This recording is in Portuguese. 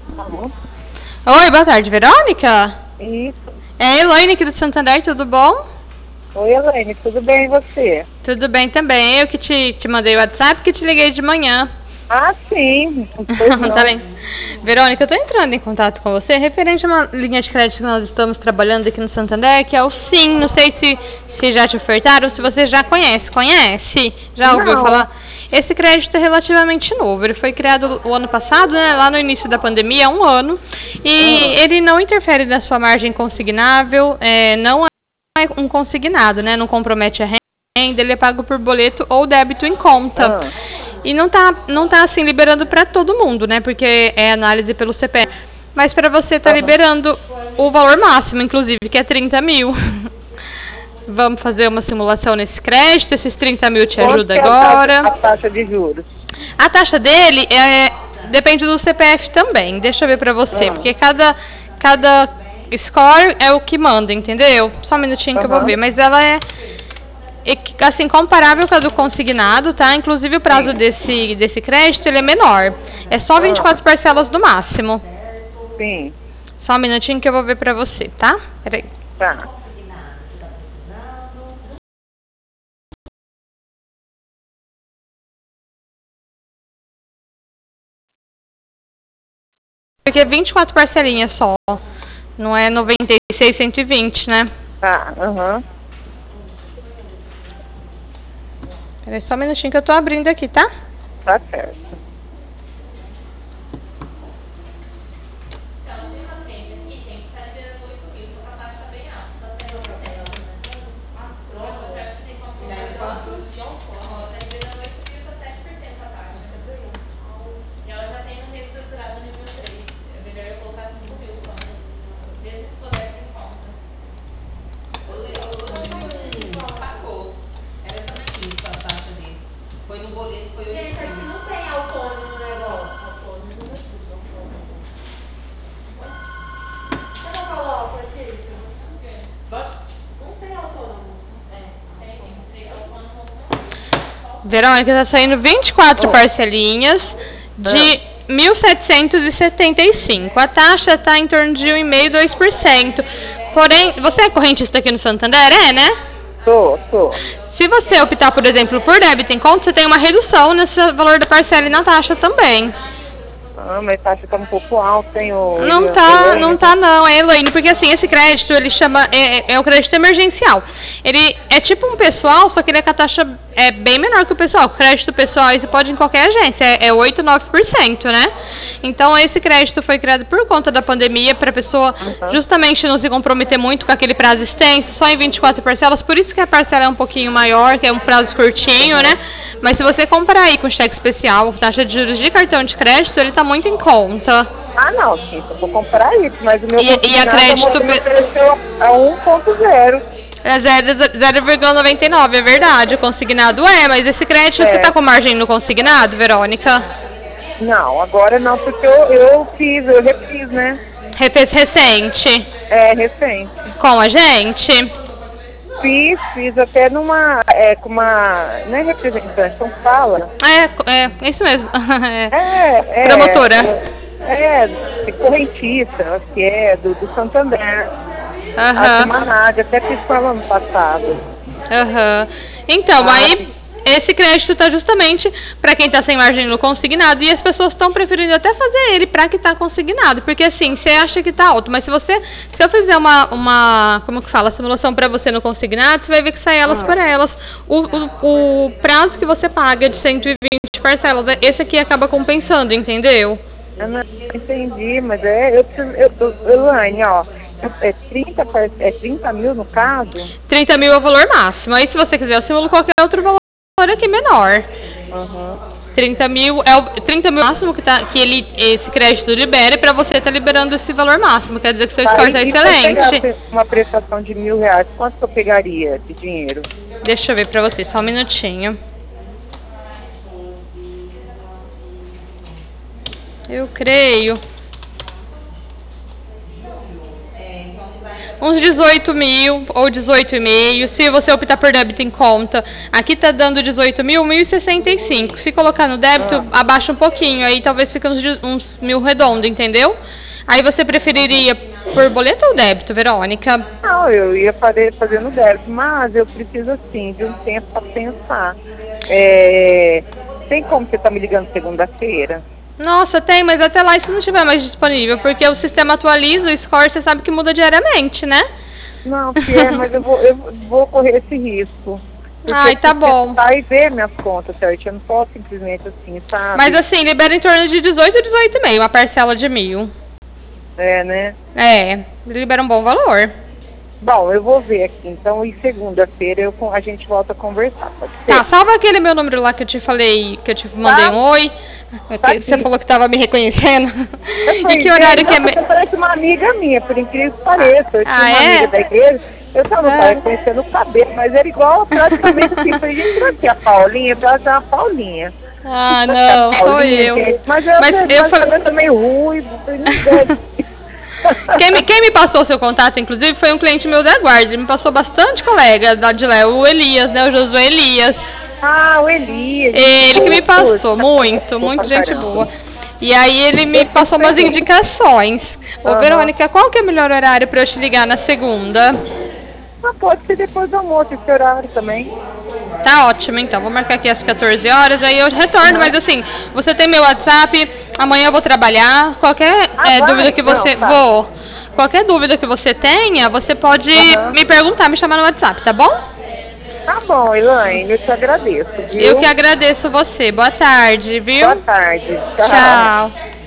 Alô? Oi, boa tarde, Verônica? Isso. É a Elaine aqui do Santander, tudo bom? Oi, Elaine, tudo bem e você? Tudo bem também. Eu que te mandei o WhatsApp, que te liguei de manhã. Ah, sim. Pois Tá não. bem. Verônica, eu tô entrando em contato com você referente a uma linha de crédito que nós estamos trabalhando aqui no Santander, que é o SIM. Não sei se já te ofertaram, se você já conhece. Conhece? Já ouviu Não. falar? Esse crédito é relativamente novo. Ele foi criado o ano passado, né, lá no início da pandemia, há um ano. E Ah, ele não interfere na sua margem consignável, não é um consignado, né? Não compromete a renda, ele é pago por boleto ou débito em conta. ah, E não tá assim liberando para todo mundo, né? Porque é análise pelo CPF. Mas para você tá aham. liberando o valor máximo, inclusive, que é 30 mil. Vamos fazer uma simulação nesse crédito. Esses 30 mil te Quanto ajuda que é agora. a taxa de juros? A taxa dele depende do CPF também. Deixa eu ver para você, Ah, porque cada score é o que manda, entendeu? Só um minutinho que eu vou aham. ver. Mas ela é assim, comparável com a do consignado, tá? Inclusive o prazo Sim. desse crédito ele é menor. É só Ah, 24 parcelas no máximo. sim. Só um minutinho que eu vou ver pra você, tá? Peraí. Tá. Porque é 24 parcelinhas só. Não é 96, 120, né? Tá. Aham. Peraí, só um minutinho que eu tô abrindo aqui, tá? Tá certo. Gente, aqui não tem autônomo no negócio. Como eu coloco aqui? Não tem autônomo. Verônica, tá saindo 24 Oh. parcelinhas Ah, de 1.775. A taxa tá em torno de 1,5%, 2%. Porém, você é correntista aqui no Santander, é, né? tô. Se você optar, por exemplo, por débito em conta, você tem uma redução nesse valor da parcela e na taxa também. Ah, mas a taxa tá um pouco alta, hein, Não Elaine? tá não, é Elaine, porque assim, esse crédito, ele chama, é o crédito emergencial. Ele é tipo um pessoal, só que ele é com a taxa bem menor que o pessoal. O crédito pessoal, aí você pode ir em qualquer agência, é 8, 9%, né? Então, esse crédito foi criado por conta da pandemia, para a pessoa Aham. justamente não se comprometer muito com aquele prazo extenso, só em 24 parcelas, por isso que a parcela é um pouquinho maior, que é um prazo curtinho, né? Aham. Mas se você comparar aí com cheque especial, taxa de juros de cartão de crédito, ele tá muito em conta. Ah, não, sim, eu vou comprar isso, mas o meu E a consignado, a crédito moça me ofereceu a 1,0. é 0,99, é verdade. O consignado mas esse crédito você tá É, com margem no consignado, Verônica? não, agora não, porque eu refiz, né? Refez recente É, recente. com a gente? Fiz até com uma, não é representante, como fala? É isso mesmo. Promotora. De correntista, que é do Santander, a Aham. Firma Nádia, até fiz com ela ano passado. Aham. Então, aí Sabe? esse crédito está justamente para quem está sem margem no consignado e as pessoas estão preferindo até fazer ele para que está consignado, porque assim, você acha que está alto, mas se eu fizer como que fala, simulação para você no consignado, você vai ver que sai elas Ah, por elas. O prazo que você paga de 120 parcelas, esse aqui acaba compensando, entendeu? eu não entendi, mas eu preciso, Elaine, ó, é 30 mil no caso? 30 mil é o valor máximo. Aí se você quiser, eu simulo qualquer outro valor aqui menor. Aham. 30 mil é o 30 mil máximo esse crédito libera para você estar liberando esse valor máximo. Quer dizer que seu Tá, score está e se eu excelente. pegasse uma prestação de R$ 1.000, quanto que eu pegaria de dinheiro? Deixa eu ver para você, só um minutinho. Eu creio. uns 18 mil ou 18,5. Se você optar por débito em conta, aqui tá dando 18 mil, 1.065. Se colocar no débito, abaixa um pouquinho, aí talvez fique uns mil redondo, entendeu? Aí você preferiria por boleto ou débito, Verônica? Não, eu ia fazer no débito, mas eu preciso, assim, de um tempo para pensar. Tem como você tá me ligando segunda-feira? Nossa, tem, mas até lá isso não estiver mais disponível, porque o sistema atualiza, o score você sabe que muda diariamente, né? Não, mas eu vou correr esse risco. Porque Ai, tá bom. Vai ver minhas contas, certo? Eu não posso simplesmente assim, sabe? Mas assim, libera em torno de 18 ou 18,5, uma parcela de 1.000. Né? Libera um bom valor. Bom, eu vou ver aqui, então, e segunda-feira a gente volta a conversar, pode ser? Tá, salva aquele meu número lá que eu te falei, que eu te mandei um oi. Você falou que tava me reconhecendo. E que horário que é... Você parece uma amiga minha, por incrível que pareça. Eu tinha uma amiga da igreja, eu tava reconhecendo o cabelo, mas era igual praticamente assim. Eu falei, gente, será que é a Paulinha? Ela é uma Paulinha. Ah, não, sou eu. Gente. Mas eu falei também ruivo, não deve. Quem me passou o seu contato, inclusive, foi um cliente meu da Guarda. Ele me passou bastante colega da de lá, o Elias, né? O Josué Elias. Ah, o Elias. Ele que me passou, muito gente boa. E aí ele me passou umas indicações. Ô, Verônica, qual que é o melhor horário para eu te ligar na segunda? Pode ser depois do almoço, esse horário também. Tá ótimo, então. Vou marcar aqui às 14 horas, aí eu retorno. Mas assim, você tem meu WhatsApp, amanhã eu vou trabalhar. Qualquer dúvida que você... Qualquer dúvida que você tenha, você pode me perguntar, me chamar no WhatsApp, tá bom? Tá bom, Elaine, eu te agradeço, viu? Eu que agradeço você. Boa tarde, viu? Boa tarde. Tchau.